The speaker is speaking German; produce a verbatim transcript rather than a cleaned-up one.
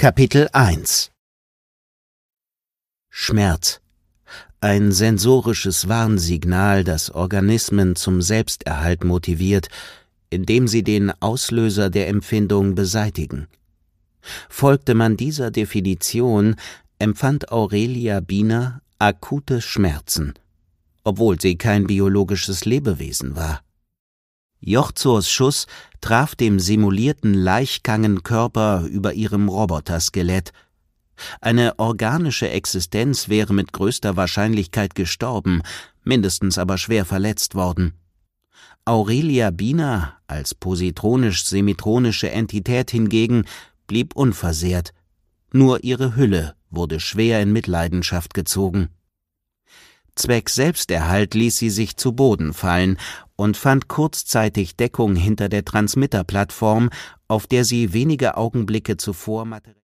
Kapitel eins Schmerz. Ein sensorisches Warnsignal, das Organismen zum Selbsterhalt motiviert, indem sie den Auslöser der Empfindung beseitigen. Folgte man dieser Definition, empfand Aurelia Biener akute Schmerzen, obwohl sie kein biologisches Lebewesen war. Jozors Schuss traf dem simulierten Laichkangenkörper über ihrem Roboterskelett. Eine organische Existenz wäre mit größter Wahrscheinlichkeit gestorben, mindestens aber schwer verletzt worden. Aurelia Biener als positronisch-semitronische Entität hingegen blieb unversehrt. Nur ihre Hülle wurde schwer in Mitleidenschaft gezogen. Zwecks Selbsterhalt ließ sie sich zu Boden fallen und fand kurzzeitig Deckung hinter der Transmitterplattform, auf der sie wenige Augenblicke zuvor materialisiert